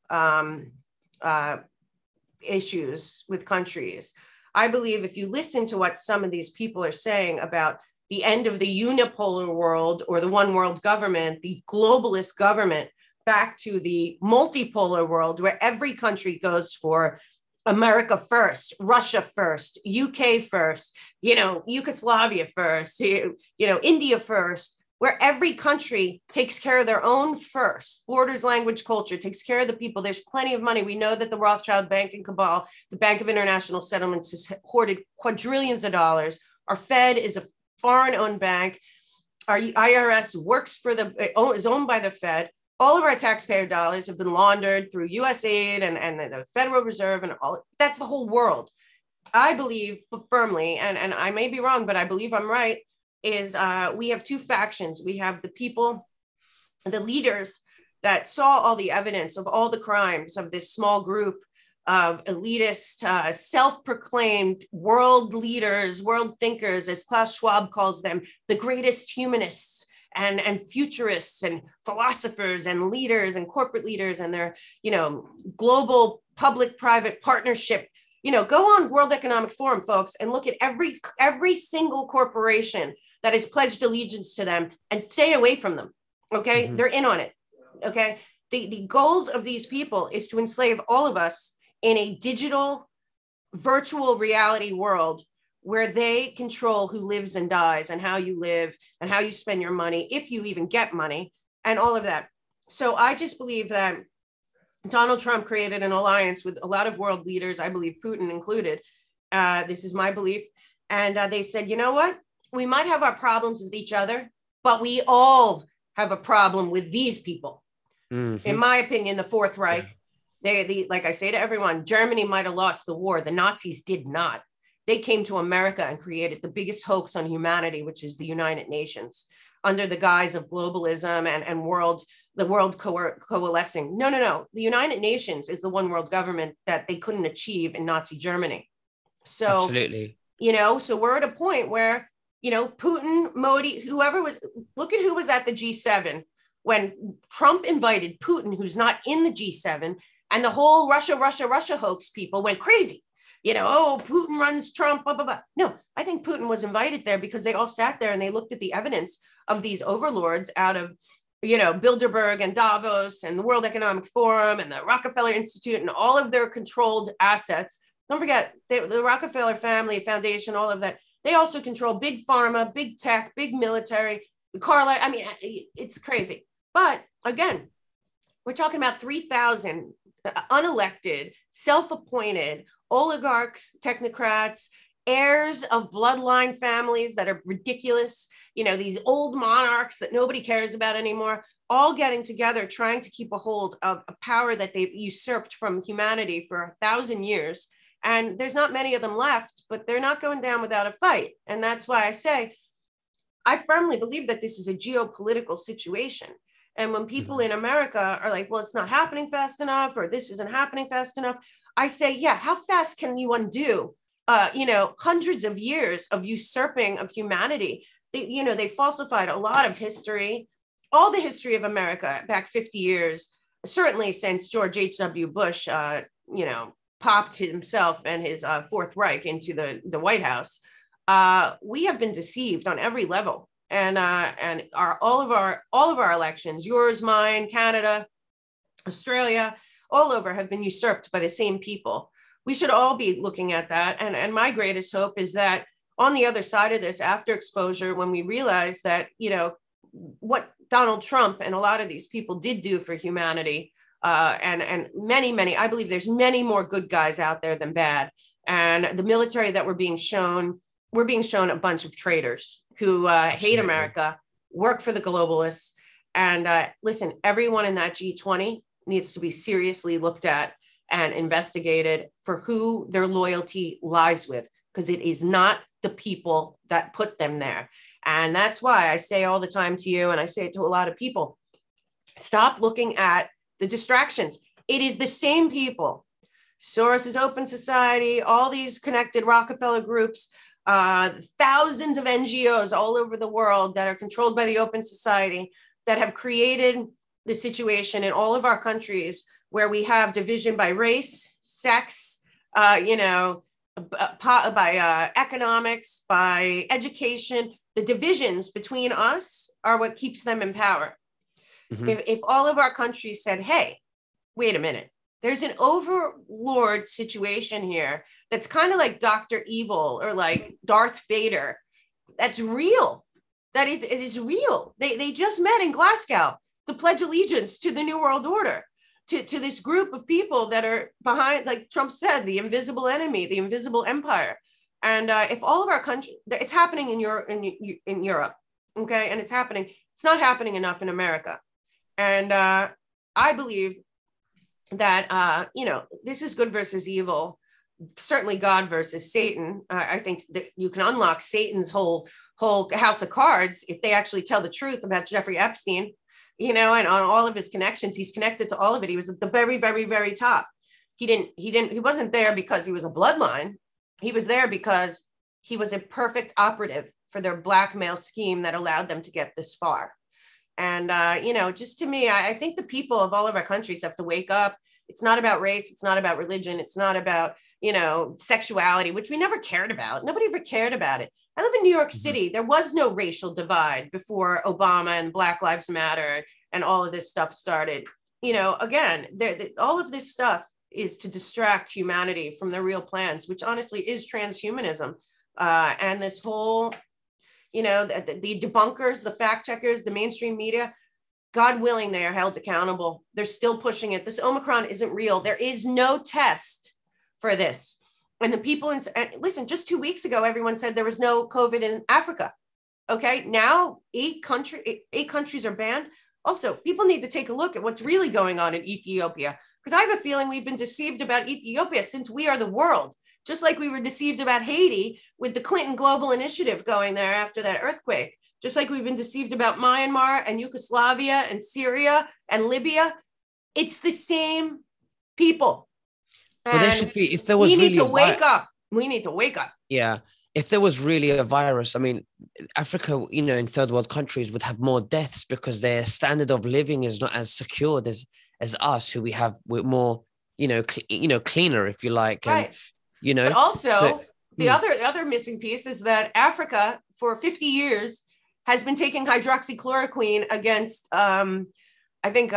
issues with countries, I believe if you listen to what some of these people are saying about the end of the unipolar world or the one world government, the globalist government, back to the multipolar world where every country goes for America first, Russia first, UK first, Yugoslavia first, India first, where every country takes care of their own first, borders, language, culture, takes care of the people. There's plenty of money. We know that the Rothschild banking cabal, the Bank of International Settlements, has hoarded quadrillions of dollars. Our Fed is a foreign-owned bank. Our IRS works for is owned by the Fed. All of our taxpayer dollars have been laundered through USAID and the Federal Reserve and all. That's the whole world. I believe firmly, and I may be wrong, but I believe I'm right, is we have two factions. We have the people, the leaders that saw all the evidence of all the crimes of this small group of elitist, self-proclaimed world leaders, world thinkers, as Klaus Schwab calls them, the greatest humanists and futurists and philosophers and leaders and corporate leaders and their, global public-private partnership. Go on World Economic Forum, folks, and look at every single corporation that has pledged allegiance to them and stay away from them. Okay. Mm-hmm. They're in on it. Okay. The goals of these people is to enslave all of us in a digital, virtual reality world where they control who lives and dies and how you live and how you spend your money, if you even get money, and all of that. So I just believe that Donald Trump created an alliance with a lot of world leaders, I believe Putin included. This is my belief. And they said, you know what? We might have our problems with each other, but we all have a problem with these people. Mm-hmm. In my opinion, the Fourth Reich, like I say to everyone, Germany might have lost the war. The Nazis did not. They came to America and created the biggest hoax on humanity, which is the United Nations, under the guise of globalism and the world coalescing. No. The United Nations is the one world government that they couldn't achieve in Nazi Germany. So, absolutely. So we're at a point where, Putin, Modi, whoever was, look at who was at the G7 when Trump invited Putin, who's not in the G7, and the whole Russia hoax people went crazy. Putin runs Trump, blah, blah, blah. No, I think Putin was invited there because they all sat there and they looked at the evidence of these overlords out of, Bilderberg and Davos and the World Economic Forum and the Rockefeller Institute and all of their controlled assets. Don't forget the Rockefeller family foundation, all of that. They also control big pharma, big tech, big military, Carla. I mean, it's crazy. But again, we're talking about 3,000 unelected, self-appointed oligarchs, technocrats, heirs of bloodline families that are ridiculous, these old monarchs that nobody cares about anymore, all getting together, trying to keep a hold of a power that they've usurped from humanity for 1,000 years. And there's not many of them left, but they're not going down without a fight. And that's why I say, I firmly believe that this is a geopolitical situation. And when people in America are like, well, it's not happening fast enough, or this isn't happening fast enough, I say, yeah, how fast can you undo, hundreds of years of usurping of humanity? They falsified a lot of history, all the history of America back 50 years, certainly since George H.W. Bush, popped himself and his Fourth Reich into the White House. We have been deceived on every level, and all of our elections, yours, mine, Canada, Australia, all over, have been usurped by the same people. We should all be looking at that. And my greatest hope is that on the other side of this, after exposure, when we realize that, what Donald Trump and a lot of these people did do for humanity, and many, I believe there's many more good guys out there than bad. And the military that we're being shown a bunch of traitors who hate America, work for the globalists. And listen, everyone in that G20 needs to be seriously looked at and investigated for who their loyalty lies with, because it is not the people that put them there. And that's why I say all the time to you, and I say it to a lot of people, stop looking at the distractions. It is the same people. Soros's Open Society, all these connected Rockefeller groups, thousands of NGOs all over the world that are controlled by the Open Society that have created the situation in all of our countries where we have division by race, sex, by economics, by education. The divisions between us are what keeps them in power. Mm-hmm. If all of our countries said, hey, wait a minute, there's an overlord situation here that's kind of like Dr. Evil or like Darth Vader. That's real. It is real. They just met in Glasgow to pledge allegiance to the New World Order, to this group of people that are behind, like Trump said, the invisible enemy, the invisible empire. And if all of our countries, it's happening in Europe, okay, and it's not happening enough in America. And I believe that this is good versus evil. Certainly, God versus Satan. I think that you can unlock Satan's whole house of cards if they actually tell the truth about Jeffrey Epstein, and on all of his connections. He's connected to all of it. He was at the very, very, very top. He wasn't there because he was a bloodline. He was there because he was a perfect operative for their blackmail scheme that allowed them to get this far. And, just to me, I think the people of all of our countries have to wake up. It's not about race. It's not about religion. It's not about, sexuality, which we never cared about. Nobody ever cared about it. I live in New York City. There was no racial divide before Obama and Black Lives Matter and all of this stuff started. Again, all of this stuff is to distract humanity from their real plans, which honestly is transhumanism. And this whole, the debunkers, the fact checkers, the mainstream media, God willing, they are held accountable. They're still pushing it. This Omicron isn't real. There is no test for this. And the people listen, just 2 weeks ago, everyone said there was no COVID in Africa. Okay. Now 8 countries are banned. Also, people need to take a look at what's really going on in Ethiopia, because I have a feeling we've been deceived about Ethiopia since we are the world, just like we were deceived about Haiti with the Clinton Global Initiative going there after that earthquake, just like we've been deceived about Myanmar and Yugoslavia and Syria and Libya. It's the same people. Well, there should be, if there was really we need to wake up. Yeah. If there was really a virus, I mean, Africa, in third world countries would have more deaths because their standard of living is not as secured as us, who we're more, cleaner, if you like. Right. And, but also the other missing piece is that Africa for 50 years has been taking hydroxychloroquine against, I think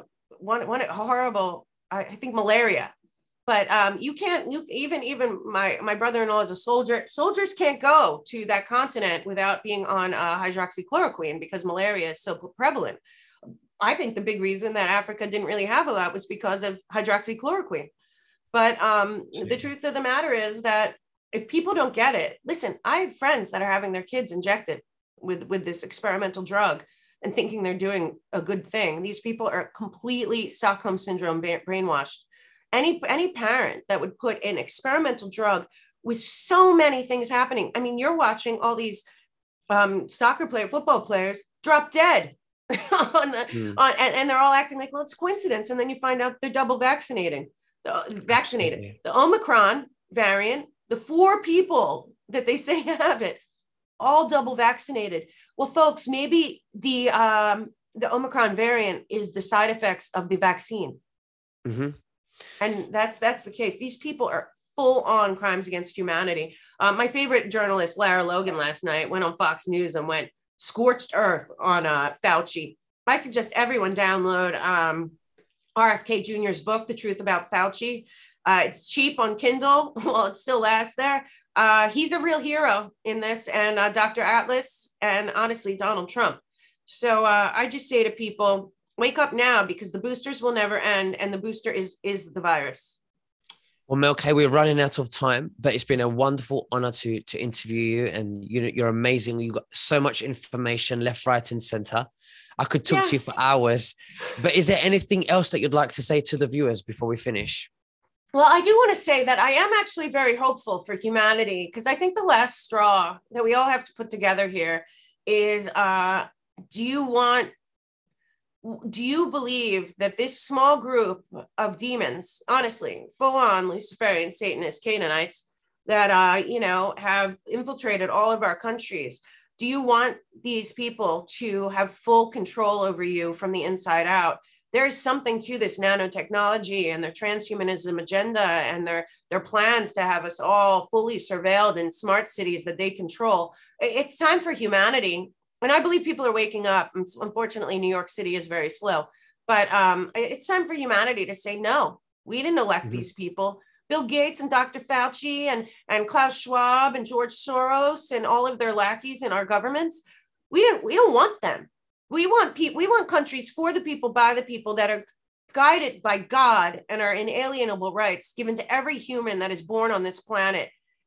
malaria. But even my brother-in-law is a soldier. Soldiers can't go to that continent without being on hydroxychloroquine because malaria is so prevalent. I think the big reason that Africa didn't really have a lot was because of hydroxychloroquine. But the truth of the matter is that if people don't get it, listen, I have friends that are having their kids injected with this experimental drug and thinking they're doing a good thing. These people are completely Stockholm syndrome brainwashed. Any parent that would put an experimental drug with so many things happening. I mean, you're watching all these football players drop dead and they're all acting like, well, it's coincidence. And then you find out they're double vaccinated. The Omicron variant, the 4 people that they say have it, all double vaccinated. Well, folks, maybe the Omicron variant is the side effects of the vaccine. Mm-hmm. And that's the case. These people are full on crimes against humanity. My favorite journalist, Lara Logan, last night went on Fox News and went scorched earth on Fauci. I suggest everyone download RFK Jr.'s book, The Truth About Fauci. It's cheap on Kindle. Well, it still lasts there. He's a real hero in this, and Dr. Atlas, and honestly, Donald Trump. So I just say to people, wake up now, because the boosters will never end, and the booster is the virus. Well, Mel-K, we're running out of time, but it's been a wonderful honor to interview you, and you're amazing. You got so much information left, right, and center. I could talk to you for hours, but is there anything else that you'd like to say to the viewers before we finish? Well, I do want to say that I am actually very hopeful for humanity, because I think the last straw that we all have to put together here is, do you believe that this small group of demons, honestly, full-on Luciferian, Satanist, Canaanites, that, have infiltrated all of our countries, do you want these people to have full control over you from the inside out? There's something to this nanotechnology and their transhumanism agenda and their plans to have us all fully surveilled in smart cities that they control. It's time for humanity. And I believe people are waking up. Unfortunately, New York City is very slow, but it's time for humanity to say, no, we didn't elect these people. Bill Gates and Dr. Fauci and Klaus Schwab and George Soros and all of their lackeys in our governments, we don't want them. We want countries for the people, by the people, that are guided by God and are inalienable rights given to every human that is born on this planet.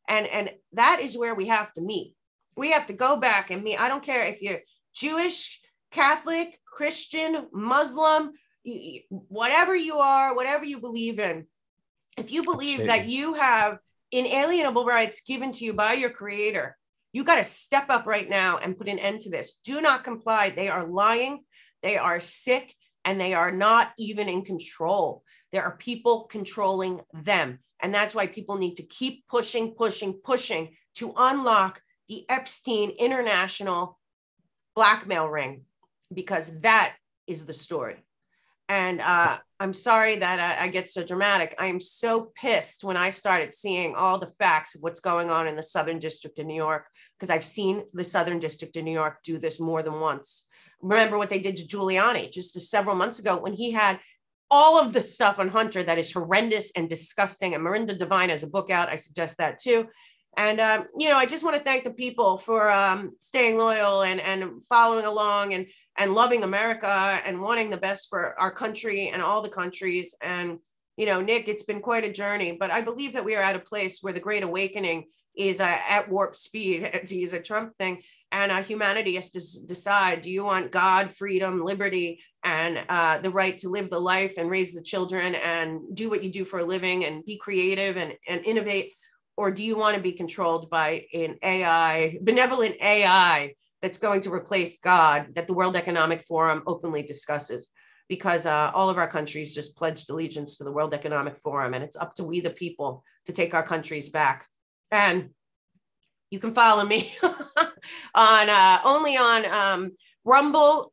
And that is where we have to meet. We have to go back and meet. I don't care if you're Jewish, Catholic, Christian, Muslim, whatever you are, whatever you believe in. If you believe Absolutely. that you have inalienable rights given to you by your creator, you got to step up right now and put an end to this. Do not comply. They are lying. They are sick, and they are not even in control. There are people controlling them. And that's why people need to keep pushing to unlock the Epstein international blackmail ring, because that is the story. And I'm sorry that I get so dramatic. I am so pissed when I started seeing all the facts of what's going on in the Southern District of New York, because I've seen the Southern District of New York do this more than once. Remember what they did to Giuliani just several months ago when he had all of the stuff on Hunter that is horrendous and disgusting. And Miranda Devine has a book out. I suggest that too. And, I just want to thank the people for staying loyal and following along and loving America and wanting the best for our country and all the countries. And, Nick, it's been quite a journey, but I believe that we are at a place where the Great Awakening is at warp speed, to use a Trump thing. And humanity has to decide, do you want God, freedom, liberty, and the right to live the life and raise the children and do what you do for a living and be creative and innovate? Or do you want to be controlled by an AI, benevolent AI, that's going to replace God, that the World Economic Forum openly discusses? Because all of our countries just pledged allegiance to the World Economic Forum, and it's up to we the people to take our countries back. And you can follow me on only on Rumble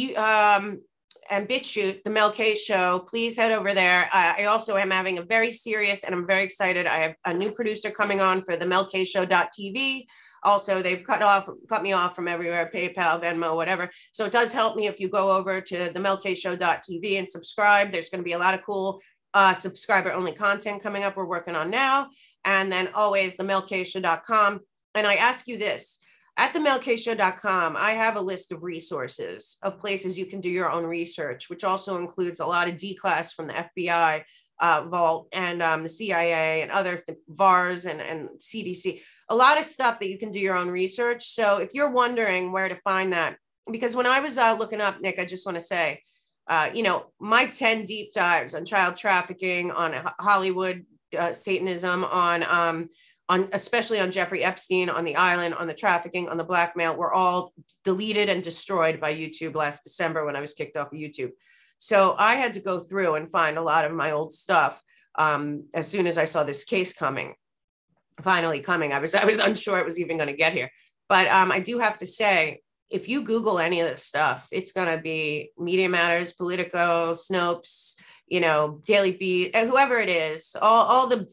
and BitChute, the Mel K Show. Please head over there. I also am having a very serious, and I'm very excited. I have a new producer coming on for the melkshow.tv. Also, they've cut me off from everywhere, PayPal, Venmo, whatever. So it does help me if you go over to the melkshow.tv and subscribe. There's going to be a lot of cool subscriber-only content coming up we're working on now. And then always the melkshow.com. And I ask you this, at the melkshow.com, I have a list of resources of places you can do your own research, which also includes a lot of D-class from the FBI vault and the CIA and other VARs and CDC, a lot of stuff that you can do your own research. So if you're wondering where to find that, because when I was looking up, Nick, I just want to say, my 10 deep dives on child trafficking, on Hollywood Satanism, on especially on Jeffrey Epstein, on the island, on the trafficking, on the blackmail, were all deleted and destroyed by YouTube last December when I was kicked off of YouTube. So I had to go through and find a lot of my old stuff as soon as I saw this case finally coming. I was unsure it was even going to get here. But I do have to say, if you Google any of this stuff, it's going to be Media Matters, Politico, Snopes, Daily Beat, whoever it is, all the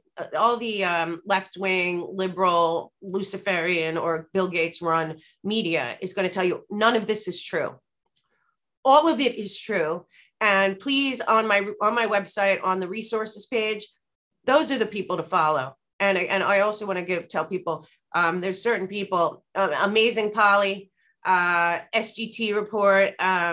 left-wing, liberal, Luciferian, or Bill Gates run media is going to tell you none of this is true. All of it is true. And please, on my website, on the resources page, those are the people to follow. And I also want to tell people, there's certain people, Amazing Polly, SGT Report,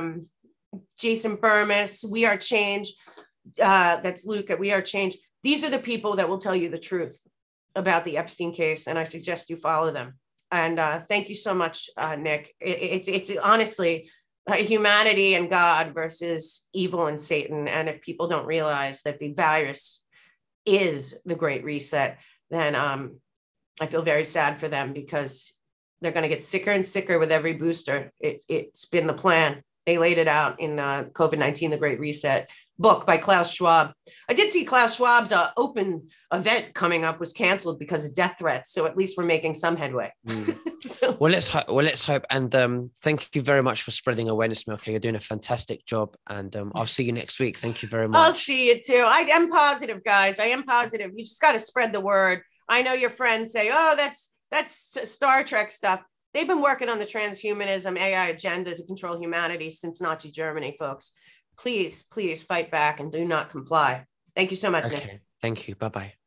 Jason Burmis, We Are Change. That's Luke at We Are Change. These are the people that will tell you the truth about the Epstein case, and I suggest you follow them. And thank you so much, Nick. It's honestly humanity and God versus evil and Satan. And if people don't realize that the virus is the Great Reset, then I feel very sad for them, because they're going to get sicker and sicker with every booster. It's been the plan. They laid it out in COVID-19, The Great Reset book by Klaus Schwab. I did see Klaus Schwab's open event coming up was canceled because of death threats. So at least we're making some headway. So. Well, let's hope. And thank you very much for spreading awareness, Milky. You're doing a fantastic job. And I'll see you next week. Thank you very much. I'll see you too. I am positive, guys. I am positive. You just got to spread the word. I know your friends say, oh, that's Star Trek stuff. They've been working on the transhumanism AI agenda to control humanity since Nazi Germany, folks. Please fight back and do not comply. Thank you so much, Nick. Thank you. Bye-bye.